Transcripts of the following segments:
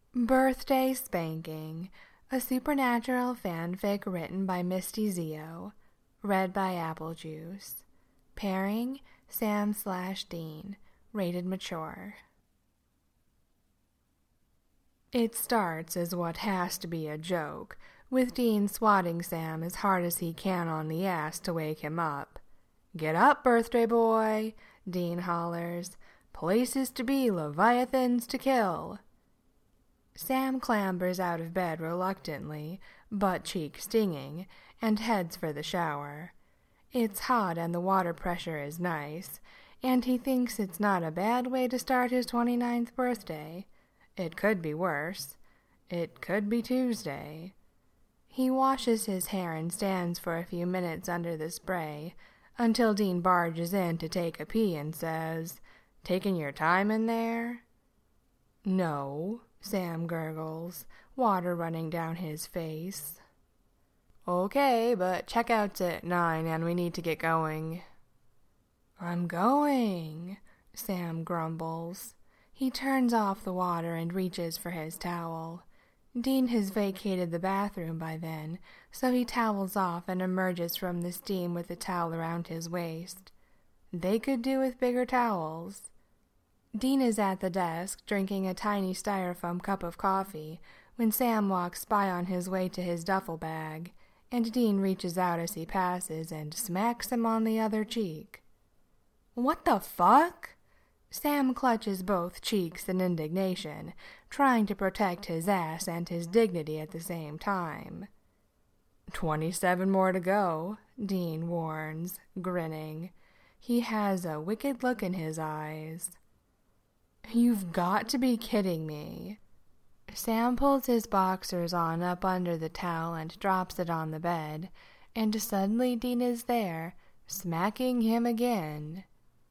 Birthday Spanking, a supernatural fanfic written by Misty Zio, read by Applejuice. Pairing, Sam/Dean, rated mature. It starts as what has to be a joke, with Dean swatting Sam as hard as he can on the ass to wake him up. "Get up, birthday boy," Dean hollers. "Places to be, leviathans to kill." Sam clambers out of bed reluctantly, butt cheek stinging, and heads for the shower. It's hot and the water pressure is nice, and he thinks it's not a bad way to start his 29th birthday. It could be worse. It could be Tuesday. He washes his hair and stands for a few minutes under the spray, until Dean barges in to take a pee and says, "Taking your time in there?" "No," Sam gurgles, water running down his face. "Okay, but checkout's at 9 and we need to get going." "I'm going," Sam grumbles. He turns off the water and reaches for his towel. Dean has vacated the bathroom by then, so he towels off and emerges from the steam with the towel around his waist. They could do with bigger towels. Dean is at the desk, drinking a tiny styrofoam cup of coffee, when Sam walks by on his way to his duffel bag, and Dean reaches out as he passes and smacks him on the other cheek. "What the fuck?" Sam clutches both cheeks in indignation, trying to protect his ass and his dignity at the same time. 27 more to go, Dean warns, grinning. He has a wicked look in his eyes. "You've got to be kidding me." Sam pulls his boxers on up under the towel and drops it on the bed, and suddenly Dean is there, smacking him again.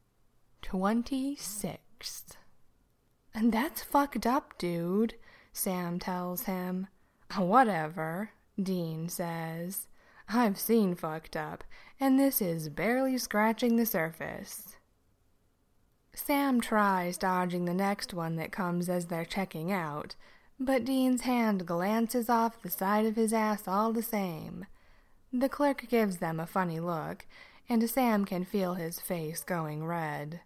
26. "And that's fucked up, dude," Sam tells him. "Whatever," Dean says. "I've seen fucked up, and this is barely scratching the surface." Sam tries dodging the next one that comes as they're checking out, but Dean's hand glances off the side of his ass all the same. The clerk gives them a funny look, and Sam can feel his face going red.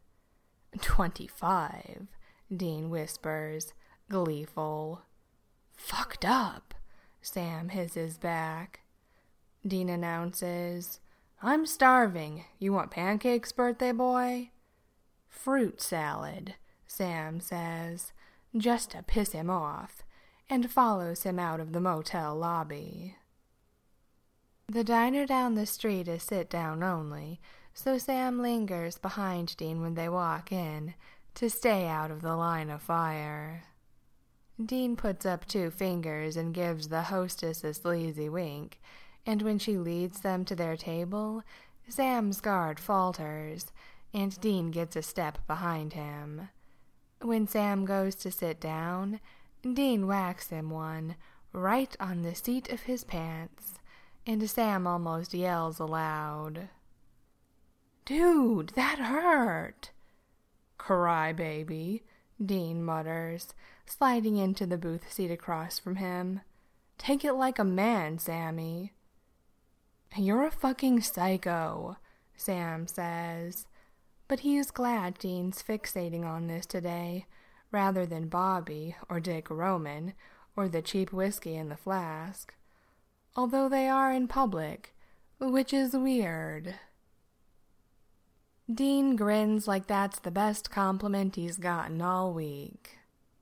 25, Dean whispers, gleeful. "Fucked up," Sam hisses back. Dean announces, "I'm starving. You want pancakes, birthday boy?" "Fruit salad," Sam says, just to piss him off, and follows him out of the motel lobby. The diner down the street is sit-down only, so Sam lingers behind Dean when they walk in, to stay out of the line of fire. Dean puts up 2 fingers and gives the hostess a sleazy wink, and when she leads them to their table, Sam's guard falters, and Dean gets a step behind him. When Sam goes to sit down, Dean whacks him one, right on the seat of his pants, and Sam almost yells aloud. "Dude, that hurt!" "Cry, baby," Dean mutters, sliding into the booth seat across from him. "Take it like a man, Sammy." "You're a fucking psycho," Sam says. But he's glad Dean's fixating on this today, rather than Bobby, or Dick Roman, or the cheap whiskey in the flask. Although they are in public, which is weird. Dean grins like that's the best compliment he's gotten all week.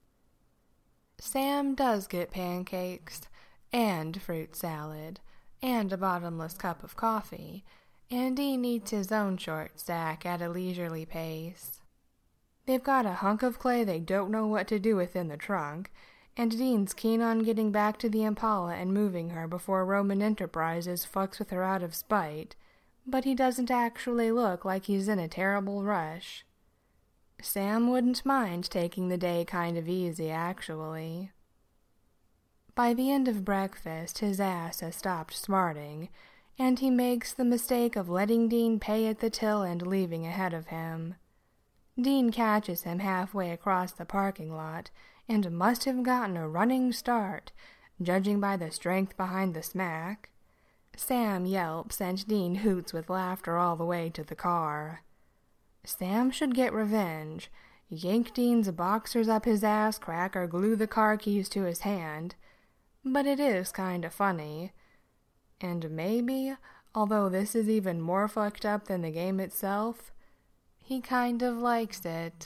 Sam does get pancakes, and fruit salad, and a bottomless cup of coffee, and Dean eats his own short stack at a leisurely pace. They've got a hunk of clay they don't know what to do with in the trunk, and Dean's keen on getting back to the Impala and moving her before Roman Enterprises fucks with her out of spite, but he doesn't actually look like he's in a terrible rush. Sam wouldn't mind taking the day kind of easy, actually. By the end of breakfast, his ass has stopped smarting, and he makes the mistake of letting Dean pay at the till and leaving ahead of him. Dean catches him halfway across the parking lot and must have gotten a running start, judging by the strength behind the smack. Sam yelps and Dean hoots with laughter all the way to the car. Sam should get revenge, yank Dean's boxers up his ass crack or glue the car keys to his hand, but it is kinda funny. And maybe, although this is even more fucked up than the game itself, he kind of likes it.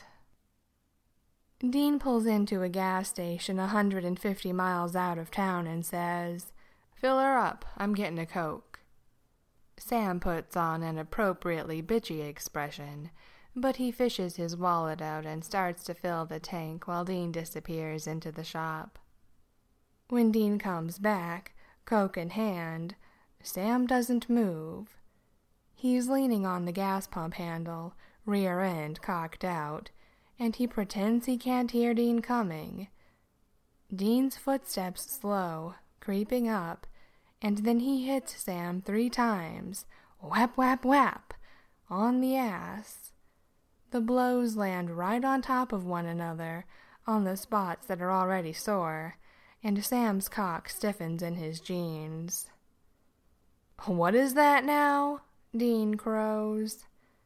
Dean pulls into a gas station 150 miles out of town and says, "Fill her up, I'm getting a Coke." Sam puts on an appropriately bitchy expression, but he fishes his wallet out and starts to fill the tank while Dean disappears into the shop. When Dean comes back, Coke in hand, Sam doesn't move. He's leaning on the gas pump handle, rear end cocked out, and he pretends he can't hear Dean coming. Dean's footsteps slow, creeping up, and then he hits Sam 3 times, whap, whap, whap, on the ass. The blows land right on top of one another, on the spots that are already sore, and Sam's cock stiffens in his jeans. "What is that now?" Dean crows.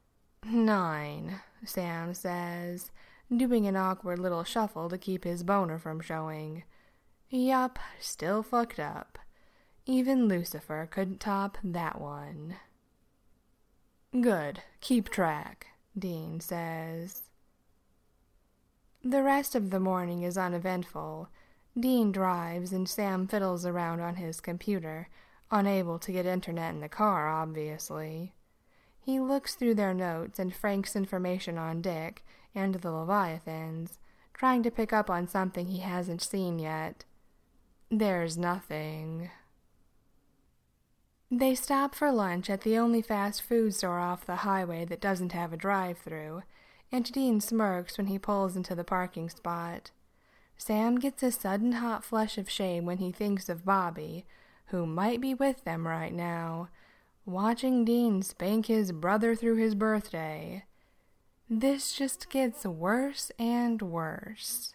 9, Sam says, doing an awkward little shuffle to keep his boner from showing. Yup, still fucked up. Even Lucifer couldn't top that one. "Good, keep track," Dean says. The rest of the morning is uneventful. Dean drives and Sam fiddles around on his computer, unable to get internet in the car, obviously. He looks through their notes and Frank's information on Dick and the Leviathans, trying to pick up on something he hasn't seen yet. There's nothing. They stop for lunch at the only fast food store off the highway that doesn't have a drive-thru, and Dean smirks when he pulls into the parking spot. Sam gets a sudden hot flush of shame when he thinks of Bobby, who might be with them right now, watching Dean spank his brother through his birthday. This just gets worse and worse.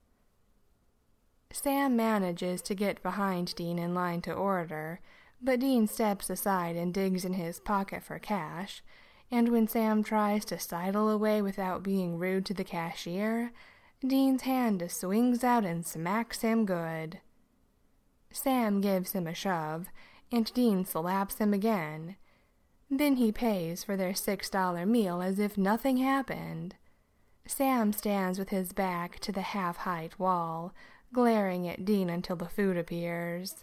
Sam manages to get behind Dean in line to order, but Dean steps aside and digs in his pocket for cash, and when Sam tries to sidle away without being rude to the cashier, Dean's hand swings out and smacks him good. Sam gives him a shove, and Dean slaps him again. Then he pays for their $6 meal as if nothing happened. Sam stands with his back to the half-height wall, glaring at Dean until the food appears.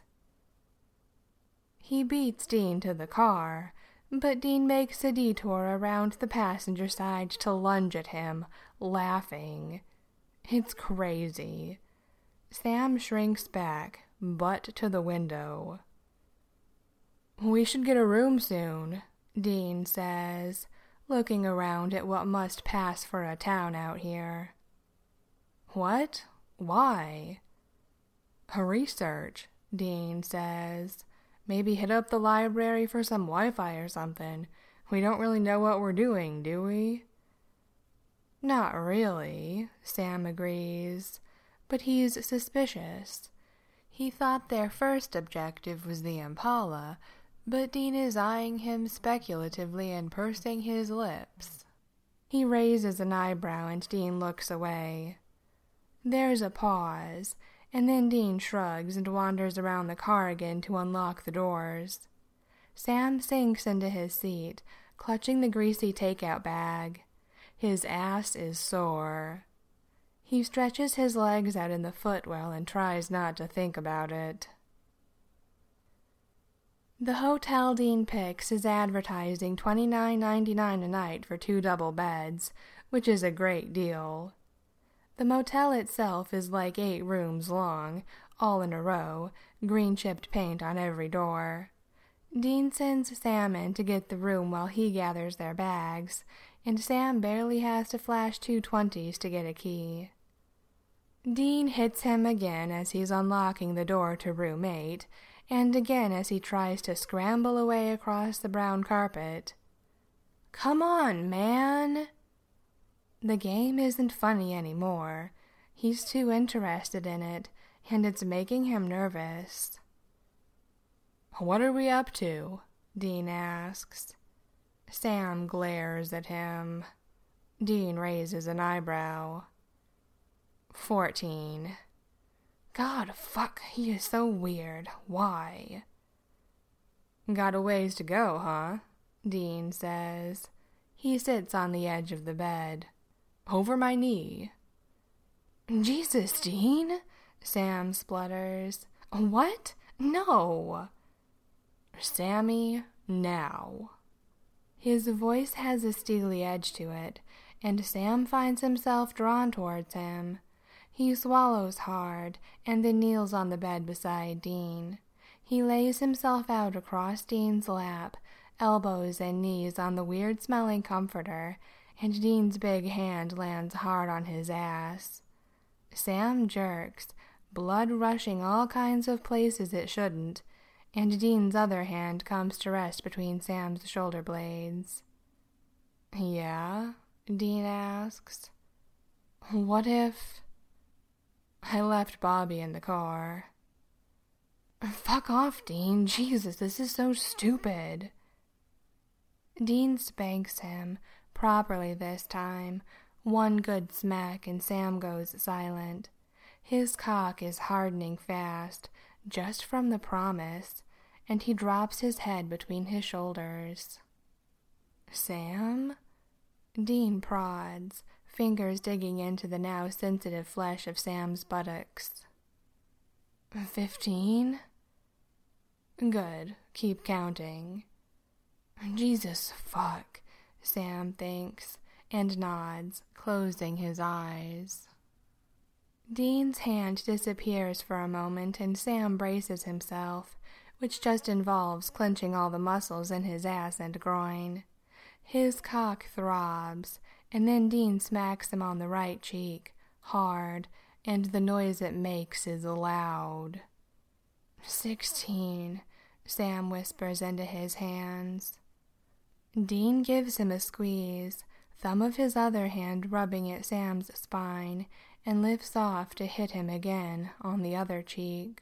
He beats Dean to the car, but Dean makes a detour around the passenger side to lunge at him, laughing. It's crazy. Sam shrinks back, butt to the window. "We should get a room soon," Dean says, looking around at what must pass for a town out here. "What? Why?" "Research," Dean says. "Maybe hit up the library for some Wi-Fi or something. We don't really know what we're doing, do we?" "Not really," Sam agrees, but he's suspicious. He thought their first objective was the Impala, but Dean is eyeing him speculatively and pursing his lips. He raises an eyebrow and Dean looks away. There's a pause, and then Dean shrugs and wanders around the car again to unlock the doors. Sam sinks into his seat, clutching the greasy takeout bag. His ass is sore. He stretches his legs out in the footwell and tries not to think about it. The hotel Dean picks is advertising $29.99 a night for 2 double beds, which is a great deal. The motel itself is like 8 rooms long, all in a row, green-chipped paint on every door. Dean sends Sam in to get the room while he gathers their bags, and Sam barely has to flash 2 20s to get a key. Dean hits him again as he's unlocking the door to room 8, and again as he tries to scramble away across the brown carpet. "Come on, man!" The game isn't funny anymore. He's too interested in it, and it's making him nervous. "What are we up to?" Dean asks. Sam glares at him. Dean raises an eyebrow. 14. God, fuck, he is so weird. Why? Got a ways to go, huh? Dean says. He sits on the edge of the bed. Over my knee. Jesus, Dean, Sam splutters. What? No. Sammy, now. His voice has a steely edge to it, and Sam finds himself drawn towards him. He swallows hard, and then kneels on the bed beside Dean. He lays himself out across Dean's lap, elbows and knees on the weird-smelling comforter, and Dean's big hand lands hard on his ass. Sam jerks, blood rushing all kinds of places it shouldn't, and Dean's other hand comes to rest between Sam's shoulder blades. Yeah? Dean asks. What if... I left Bobby in the car. Fuck off, Dean. Jesus, this is so stupid. Dean spanks him, properly this time. One good smack and Sam goes silent. His cock is hardening fast, just from the promise, and he drops his head between his shoulders. Sam? Dean prods, fingers digging into the now sensitive flesh of Sam's buttocks. 15? Good, keep counting. Jesus fuck, Sam thinks, and nods, closing his eyes. Dean's hand disappears for a moment and Sam braces himself, which just involves clenching all the muscles in his ass and groin. His cock throbs, and then Dean smacks him on the right cheek, hard, and the noise it makes is loud. 16, Sam whispers into his hands. Dean gives him a squeeze, thumb of his other hand rubbing at Sam's spine, and lifts off to hit him again on the other cheek.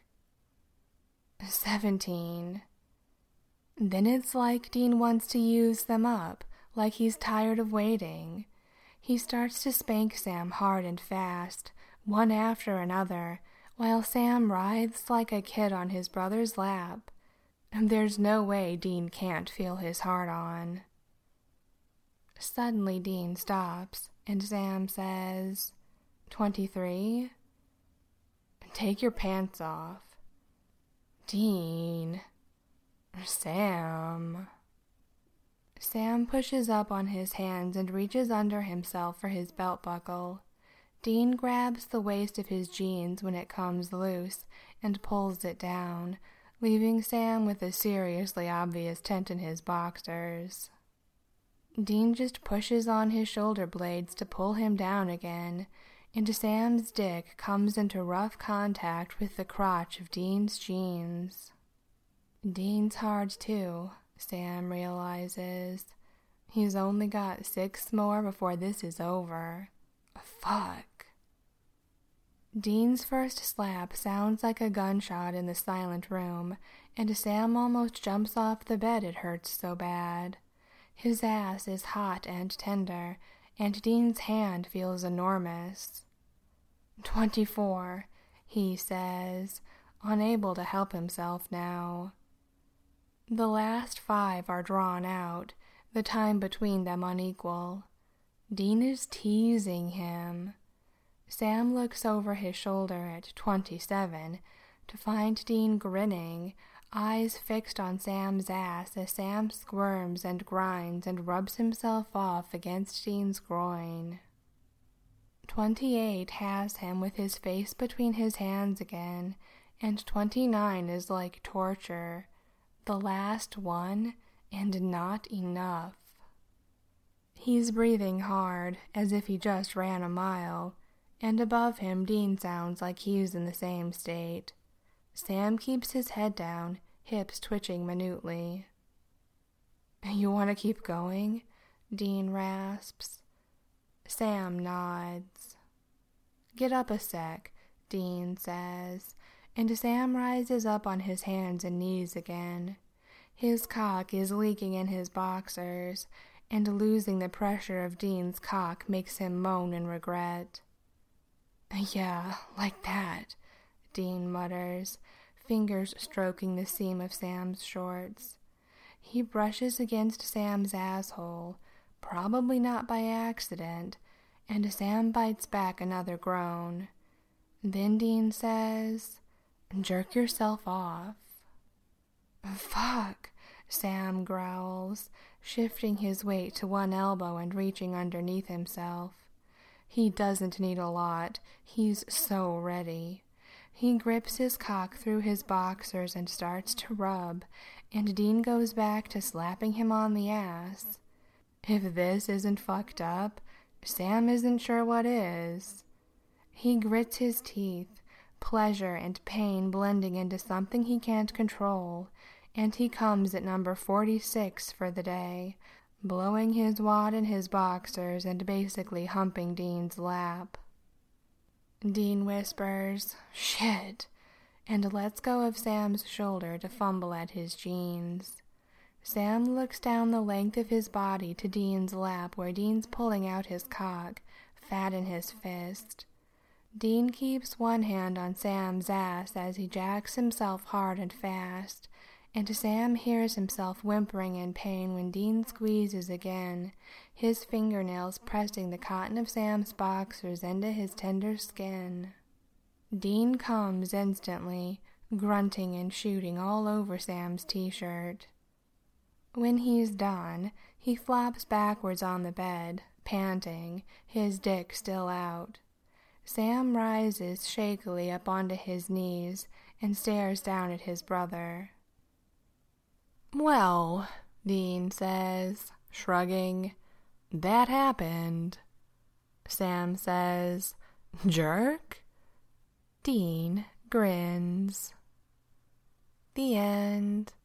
17. Then it's like Dean wants to use them up, like he's tired of waiting. He starts to spank Sam hard and fast, one after another, while Sam writhes like a kid on his brother's lap. And there's no way Dean can't feel his heart on. Suddenly Dean stops, and Sam says, 23? Take your pants off. Dean. Sam. Sam pushes up on his hands and reaches under himself for his belt buckle. Dean grabs the waist of his jeans when it comes loose and pulls it down, leaving Sam with a seriously obvious tent in his boxers. Dean just pushes on his shoulder blades to pull him down again, and Sam's dick comes into rough contact with the crotch of Dean's jeans. Dean's hard too, Sam realizes. He's only got 6 more before this is over. Fuck. Dean's first slap sounds like a gunshot in the silent room, and Sam almost jumps off the bed, it hurts so bad. His ass is hot and tender, and Dean's hand feels enormous. 24, he says, unable to help himself now. The last 5 are drawn out, the time between them unequal. Dean is teasing him. Sam looks over his shoulder at 27 to find Dean grinning, eyes fixed on Sam's ass as Sam squirms and grinds and rubs himself off against Dean's groin. 28 has him with his face between his hands again, and 29 is like torture, the last one, and not enough. He's breathing hard, as if he just ran a mile, and above him Dean sounds like he's in the same state. Sam keeps his head down, hips twitching minutely. You want to keep going? Dean rasps. Sam nods. "Get up a sec," Dean says, and Sam rises up on his hands and knees again. His cock is leaking in his boxers, and losing the pressure of Dean's cock makes him moan in regret. "Yeah, like that," Dean mutters, fingers stroking the seam of Sam's shorts. He brushes against Sam's asshole, probably not by accident, and Sam bites back another groan. Then Dean says, "Jerk yourself off." "Fuck," Sam growls, shifting his weight to one elbow and reaching underneath himself. He doesn't need a lot. He's so ready. He grips his cock through his boxers and starts to rub, and Dean goes back to slapping him on the ass. If this isn't fucked up, Sam isn't sure what is. He grits his teeth, pleasure and pain blending into something he can't control, and he comes at number 46 for the day, blowing his wad in his boxers and basically humping Dean's lap. Dean whispers, "Shit," and lets go of Sam's shoulder to fumble at his jeans. Sam looks down the length of his body to Dean's lap where Dean's pulling out his cock, fat in his fist. Dean keeps one hand on Sam's ass as he jacks himself hard and fast, and Sam hears himself whimpering in pain when Dean squeezes again, his fingernails pressing the cotton of Sam's boxers into his tender skin. Dean comes instantly, grunting and shooting all over Sam's t-shirt. When he's done, he flops backwards on the bed, panting, his dick still out. Sam rises shakily up onto his knees and stares down at his brother. "Well," Dean says, shrugging, "that happened." Sam says, "Jerk?" Dean grins. The end.